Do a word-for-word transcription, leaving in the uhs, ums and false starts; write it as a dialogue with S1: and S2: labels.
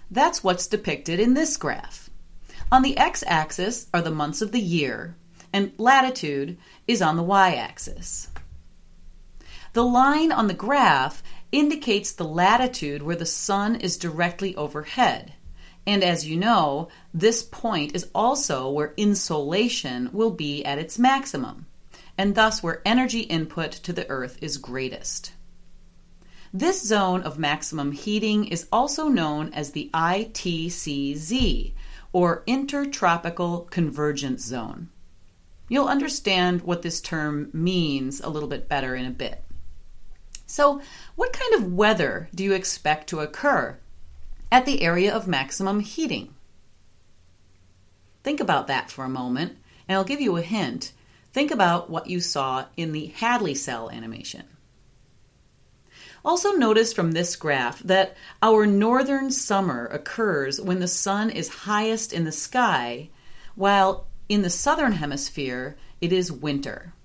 S1: That's what's depicted in this graph. On the x-axis are the months of the year, and latitude is on the y-axis. The line on the graph indicates the latitude where the sun is directly overhead. And as you know, this point is also where insolation will be at its maximum, and thus where energy input to the Earth is greatest. This zone of maximum heating is also known as the I T C Z, or Intertropical Convergence Zone. You'll understand what this term means a little bit better in a bit. So, what kind of weather do you expect to occur at the area of maximum heating? Think about that for a moment, and I'll give you a hint. Think about what you saw in the Hadley cell animation. Also notice from this graph that our northern summer occurs when the sun is highest in the sky, while in the southern hemisphere it is winter.